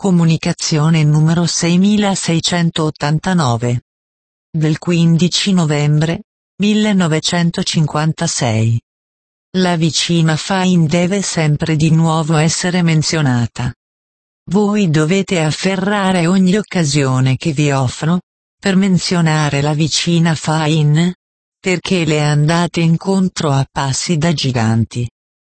Comunicazione numero 6689. Del 15 novembre 1956. La vicina Fine deve sempre di nuovo essere menzionata. Voi dovete afferrare ogni occasione che vi offro, per menzionare la vicina Fine, perché le andate incontro a passi da giganti.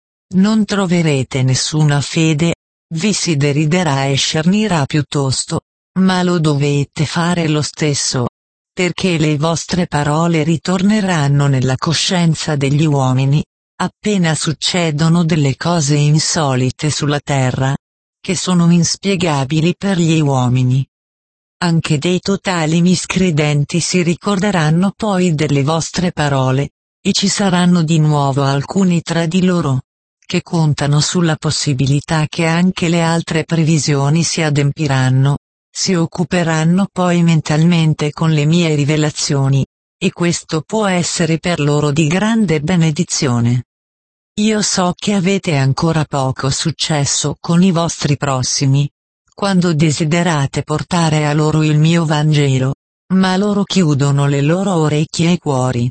Non troverete nessuna fede, vi si deriderà e scernirà piuttosto, ma lo dovete fare lo stesso, perché le vostre parole ritorneranno nella coscienza degli uomini, appena succedono delle cose insolite sulla terra, che sono inspiegabili per gli uomini. Anche dei totali miscredenti si ricorderanno poi delle vostre parole, e ci saranno di nuovo alcuni tra di loro, che contano sulla possibilità che anche le altre previsioni si adempiranno, si occuperanno poi mentalmente con le mie rivelazioni, e questo può essere per loro di grande benedizione. Io so che avete ancora poco successo con i vostri prossimi, quando desiderate portare a loro il mio Vangelo, ma loro chiudono le loro orecchie e cuori.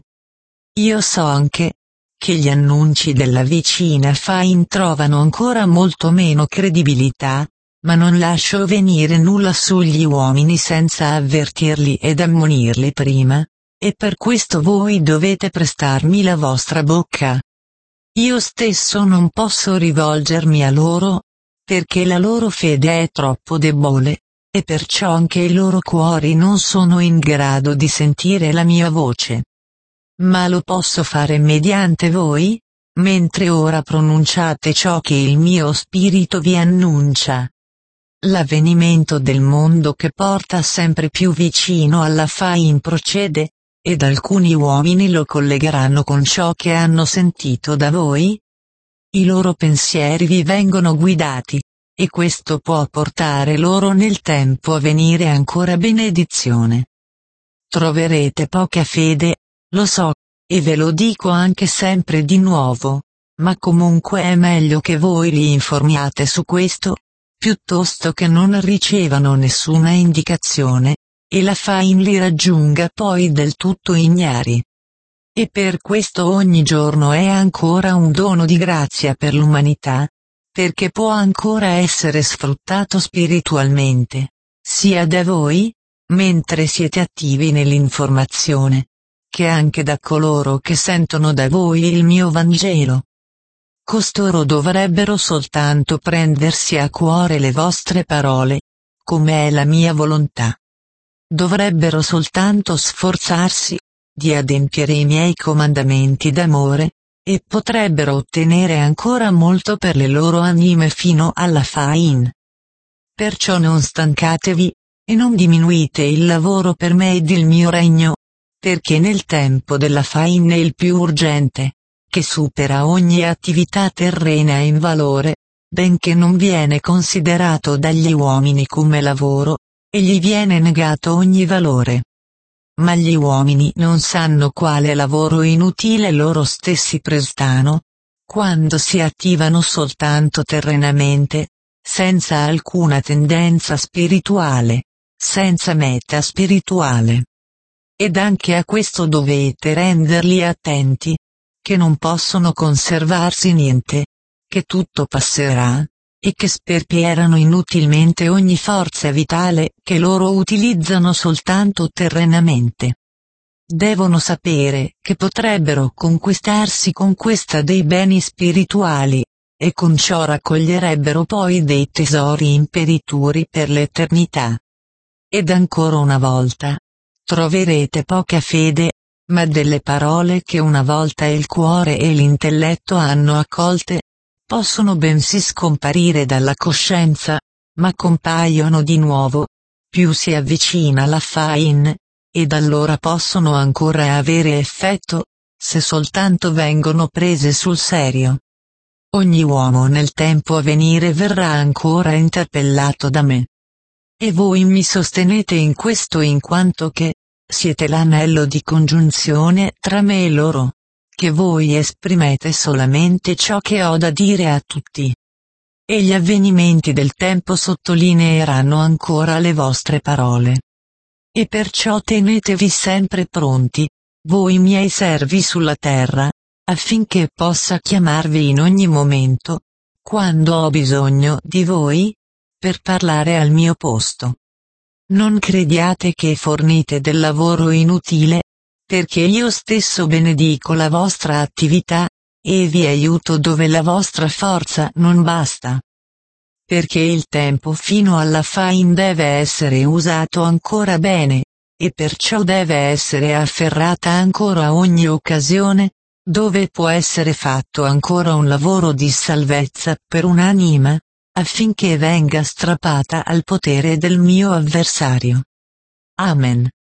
Io so anche che gli annunci della vicina Fine trovano ancora molto meno credibilità, ma non lascio venire nulla sugli uomini senza avvertirli ed ammonirli prima, e per questo voi dovete prestarmi la vostra bocca. Io stesso non posso rivolgermi a loro, perché la loro fede è troppo debole, e perciò anche i loro cuori non sono in grado di sentire la mia voce. Ma lo posso fare mediante voi, mentre ora pronunciate ciò che il mio spirito vi annuncia. L'avvenimento del mondo che porta sempre più vicino alla Fine procede, ed alcuni uomini lo collegheranno con ciò che hanno sentito da voi. I loro pensieri vi vengono guidati, e questo può portare loro nel tempo a venire ancora benedizione. Troverete poca fede, lo so, e ve lo dico anche sempre di nuovo, ma comunque è meglio che voi li informiate su questo, piuttosto che non ricevano nessuna indicazione, e la Fine li raggiunga poi del tutto ignari. E per questo ogni giorno è ancora un dono di grazia per l'umanità, perché può ancora essere sfruttato spiritualmente, sia da voi, mentre siete attivi nell'informazione, che anche da coloro che sentono da voi il mio Vangelo. Costoro dovrebbero soltanto prendersi a cuore le vostre parole, come è la mia volontà. Dovrebbero soltanto sforzarsi di adempiere i miei comandamenti d'amore, e potrebbero ottenere ancora molto per le loro anime fino alla Fine. Perciò non stancatevi, e non diminuite il lavoro per me ed il mio regno, perché nel tempo della Fine è il più urgente, che supera ogni attività terrena in valore, benché non viene considerato dagli uomini come lavoro, e gli viene negato ogni valore. Ma gli uomini non sanno quale lavoro inutile loro stessi prestano, quando si attivano soltanto terrenamente, senza alcuna tendenza spirituale, senza meta spirituale. Ed anche a questo dovete renderli attenti, che non possono conservarsi niente, che tutto passerà, e che sperperano inutilmente ogni forza vitale che loro utilizzano soltanto terrenamente. Devono sapere che potrebbero conquistarsi con questa dei beni spirituali, e con ciò raccoglierebbero poi dei tesori imperituri per l'eternità. Ed ancora una volta, troverete poca fede, ma delle parole che una volta il cuore e l'intelletto hanno accolte, possono bensì scomparire dalla coscienza, ma compaiono di nuovo, più si avvicina la Fine, ed allora possono ancora avere effetto, se soltanto vengono prese sul serio. Ogni uomo nel tempo a venire verrà ancora interpellato da me. E voi mi sostenete in questo in quanto che siete l'anello di congiunzione tra me e loro, che voi esprimete solamente ciò che ho da dire a tutti. e gli avvenimenti del tempo sottolineeranno ancora le vostre parole. E perciò tenetevi sempre pronti, voi miei servi sulla terra, affinché possa chiamarvi in ogni momento, quando ho bisogno di voi, per parlare al mio posto. Non crediate che fornite del lavoro inutile, perché io stesso benedico la vostra attività, e vi aiuto dove la vostra forza non basta. Perché il tempo fino alla fine deve essere usato ancora bene, e perciò deve essere afferrata ancora ogni occasione, dove può essere fatto ancora un lavoro di salvezza per un'anima, affinché venga strappata al potere del mio avversario. Amen.